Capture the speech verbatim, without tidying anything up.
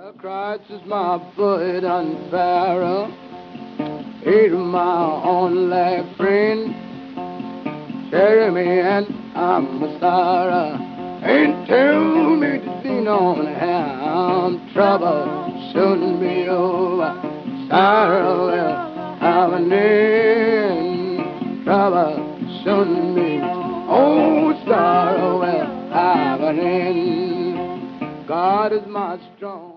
Christ is my foot and Pharaoh. He's my only friend. Carry me and I'm a sorrow. Ain't tell me to lean on him. Trouble shouldn't be over. Sorrow will have an end. Trouble shouldn't be. Oh, sorrow will have an end. God is my strong.